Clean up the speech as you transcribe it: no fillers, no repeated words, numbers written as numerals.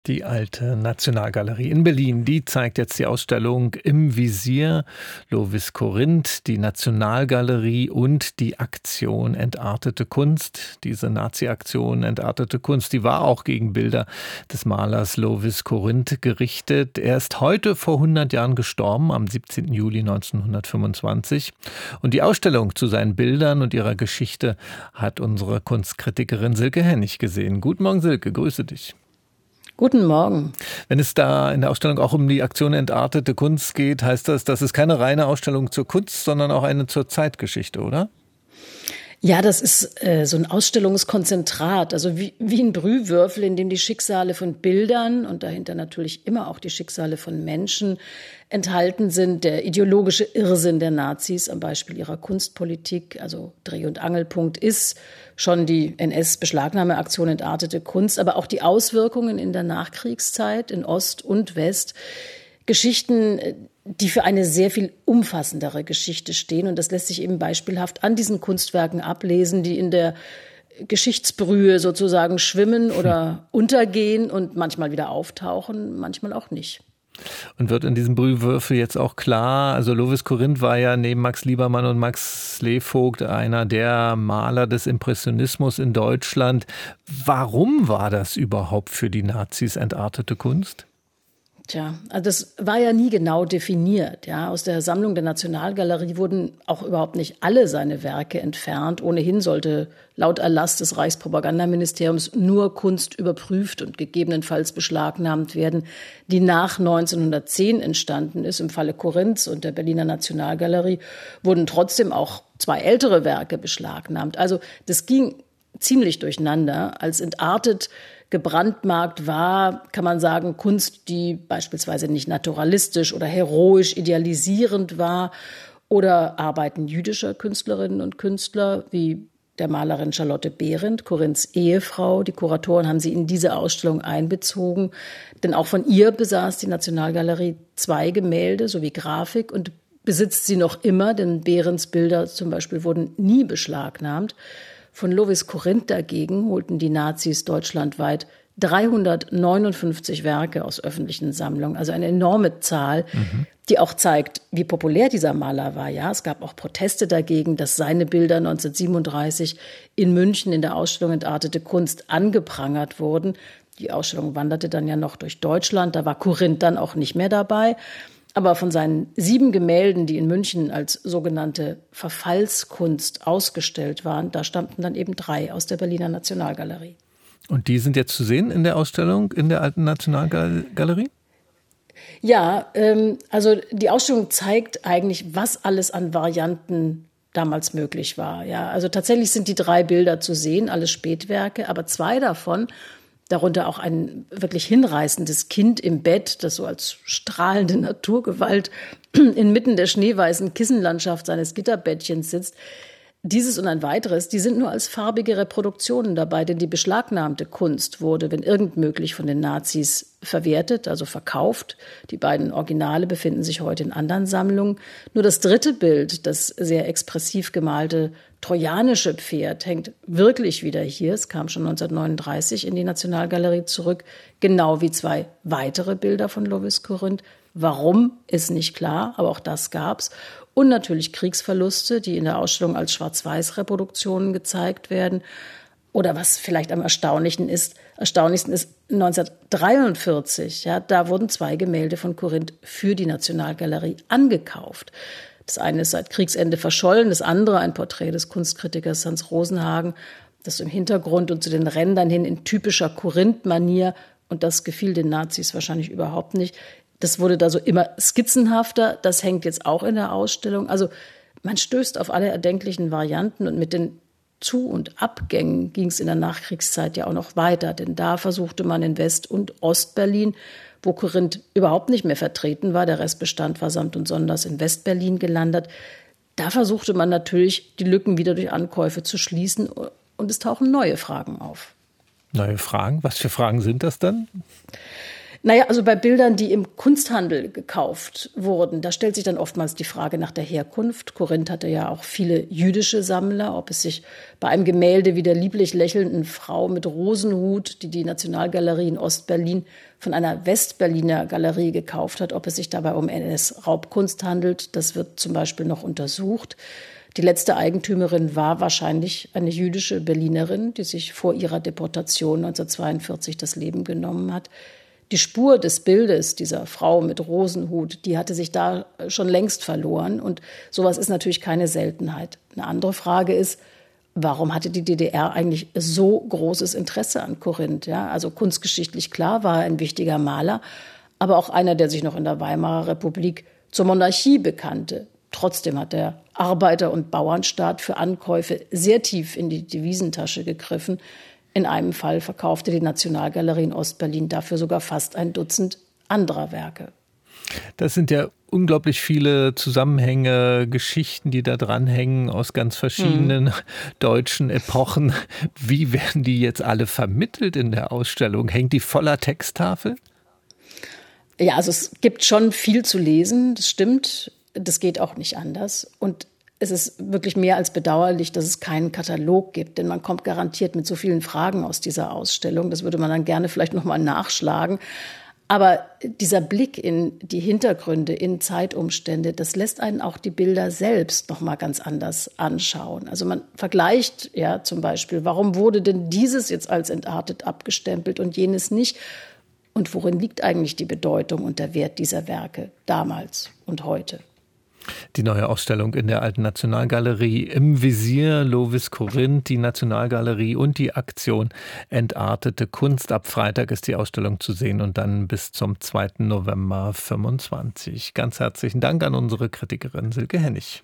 Die Alte Nationalgalerie in Berlin, die zeigt jetzt die Ausstellung Im Visier, Lovis Corinth, die Nationalgalerie und die Aktion Entartete Kunst. Diese Nazi-Aktion Entartete Kunst, die war auch gegen Bilder des Malers Lovis Corinth gerichtet. Er ist heute vor 100 Jahren gestorben, am 17. Juli 1925. Und die Ausstellung zu seinen Bildern und ihrer Geschichte hat unsere Kunstkritikerin Silke Hennig gesehen. Guten Morgen, Silke, grüße dich. Guten Morgen. Wenn es da in der Ausstellung auch um die Aktion Entartete Kunst geht, heißt das ist keine reine Ausstellung zur Kunst, sondern auch eine zur Zeitgeschichte, oder? Ja, das ist so ein Ausstellungskonzentrat, also wie ein Brühwürfel, in dem die Schicksale von Bildern und dahinter natürlich immer auch die Schicksale von Menschen enthalten sind. Der ideologische Irrsinn der Nazis am Beispiel ihrer Kunstpolitik, also Dreh- und Angelpunkt ist schon die NS-Beschlagnahmeaktion Entartete Kunst, aber auch die Auswirkungen in der Nachkriegszeit in Ost und West. Geschichten, die für eine sehr viel umfassendere Geschichte stehen. Und das lässt sich eben beispielhaft an diesen Kunstwerken ablesen, die in der Geschichtsbrühe sozusagen schwimmen oder untergehen und manchmal wieder auftauchen, manchmal auch nicht. Und wird in diesem Brühwürfel jetzt auch klar, also Lovis Corinth war ja neben Max Liebermann und Max Slevogt einer der Maler des Impressionismus in Deutschland. Warum war das überhaupt für die Nazis entartete Kunst? Tja, also das war ja nie genau definiert. Ja, aus der Sammlung der Nationalgalerie wurden auch überhaupt nicht alle seine Werke entfernt. Ohnehin sollte laut Erlass des Reichspropagandaministeriums nur Kunst überprüft und gegebenenfalls beschlagnahmt werden, die nach 1910 entstanden ist. Im Falle Corinths und der Berliner Nationalgalerie wurden trotzdem auch 2 ältere Werke beschlagnahmt. Also das ging ziemlich durcheinander. Als entartet gebrandmarkt war, kann man sagen, Kunst, die beispielsweise nicht naturalistisch oder heroisch idealisierend war, oder Arbeiten jüdischer Künstlerinnen und Künstler wie der Malerin Charlotte Behrendt, Corinths Ehefrau. Die Kuratoren haben sie in diese Ausstellung einbezogen, denn auch von ihr besaß die Nationalgalerie 2 Gemälde sowie Grafik und besitzt sie noch immer, denn Behrendts Bilder zum Beispiel wurden nie beschlagnahmt. Von Lovis Corinth dagegen holten die Nazis deutschlandweit 359 Werke aus öffentlichen Sammlungen, also eine enorme Zahl, die auch zeigt, wie populär dieser Maler war. Ja, es gab auch Proteste dagegen, dass seine Bilder 1937 in München in der Ausstellung Entartete Kunst angeprangert wurden. Die Ausstellung wanderte dann ja noch durch Deutschland, da war Corinth dann auch nicht mehr dabei. Aber von seinen 7 Gemälden, die in München als sogenannte Verfallskunst ausgestellt waren, da stammten dann eben 3 aus der Berliner Nationalgalerie. Und die sind jetzt zu sehen in der Ausstellung in der Alten Nationalgalerie? Ja, also die Ausstellung zeigt eigentlich, was alles an Varianten damals möglich war. Ja, also tatsächlich sind die 3 Bilder zu sehen, alles Spätwerke, aber 2 davon, darunter auch ein wirklich hinreißendes Kind im Bett, das so als strahlende Naturgewalt inmitten der schneeweißen Kissenlandschaft seines Gitterbettchens sitzt. Dieses und ein weiteres, die sind nur als farbige Reproduktionen dabei, denn die beschlagnahmte Kunst wurde, wenn irgend möglich, von den Nazis verwertet, also verkauft. Die beiden Originale befinden sich heute in anderen Sammlungen. Nur das 3. Bild, das sehr expressiv gemalte trojanische Pferd, hängt wirklich wieder hier. Es kam schon 1939 in die Nationalgalerie zurück, genau wie 2 weitere Bilder von Lovis Corinth. Warum, ist nicht klar, aber auch das gab's. Und natürlich Kriegsverluste, die in der Ausstellung als Schwarz-Weiß-Reproduktionen gezeigt werden. Oder was vielleicht am erstaunlichsten ist 1943, ja, da wurden 2 Gemälde von Corinth für die Nationalgalerie angekauft. Das eine ist seit Kriegsende verschollen, das andere ein Porträt des Kunstkritikers Hans Rosenhagen, das im Hintergrund und zu den Rändern hin in typischer Corinth-Manier, und das gefiel den Nazis wahrscheinlich überhaupt nicht, das wurde da so immer skizzenhafter, das hängt jetzt auch in der Ausstellung. Also man stößt auf alle erdenklichen Varianten, und mit den Zu- und Abgängen ging es in der Nachkriegszeit ja auch noch weiter, denn da versuchte man in West- und Ostberlin, wo Corinth überhaupt nicht mehr vertreten war, der Restbestand war samt und sonders in Westberlin gelandet, da versuchte man natürlich, die Lücken wieder durch Ankäufe zu schließen, und es tauchen neue Fragen auf. Neue Fragen? Was für Fragen sind das dann? Naja, also bei Bildern, die im Kunsthandel gekauft wurden, da stellt sich dann oftmals die Frage nach der Herkunft. Korinth hatte ja auch viele jüdische Sammler, ob es sich bei einem Gemälde wie der lieblich lächelnden Frau mit Rosenhut, die die Nationalgalerie in Ostberlin von einer Westberliner Galerie gekauft hat, ob es sich dabei um NS-Raubkunst handelt. Das wird zum Beispiel noch untersucht. Die letzte Eigentümerin war wahrscheinlich eine jüdische Berlinerin, die sich vor ihrer Deportation 1942 das Leben genommen hat. Die Spur des Bildes dieser Frau mit Rosenhut, die hatte sich da schon längst verloren. Und sowas ist natürlich keine Seltenheit. Eine andere Frage ist, warum hatte die DDR eigentlich so großes Interesse an Korinth? Ja, also kunstgeschichtlich klar war er ein wichtiger Maler, aber auch einer, der sich noch in der Weimarer Republik zur Monarchie bekannte. Trotzdem hat der Arbeiter- und Bauernstaat für Ankäufe sehr tief in die Devisentasche gegriffen. In einem Fall verkaufte die Nationalgalerie in Ostberlin dafür sogar fast ein Dutzend anderer Werke. Das sind ja unglaublich viele Zusammenhänge, Geschichten, die da dranhängen aus ganz verschiedenen deutschen Epochen. Wie werden die jetzt alle vermittelt in der Ausstellung? Hängt die voller Texttafel? Ja, also es gibt schon viel zu lesen, das stimmt. Das geht auch nicht anders. Und es ist wirklich mehr als bedauerlich, dass es keinen Katalog gibt, denn man kommt garantiert mit so vielen Fragen aus dieser Ausstellung. Das würde man dann gerne vielleicht noch mal nachschlagen. Aber dieser Blick in die Hintergründe, in Zeitumstände, das lässt einen auch die Bilder selbst noch mal ganz anders anschauen. Also man vergleicht ja zum Beispiel, warum wurde denn dieses jetzt als entartet abgestempelt und jenes nicht? Und worin liegt eigentlich die Bedeutung und der Wert dieser Werke damals und heute? Die neue Ausstellung in der Alten Nationalgalerie im Visier, Lovis Corinth, die Nationalgalerie und die Aktion Entartete Kunst. Ab Freitag ist die Ausstellung zu sehen und dann bis zum 2. November 25. Ganz herzlichen Dank an unsere Kritikerin Silke Hennig.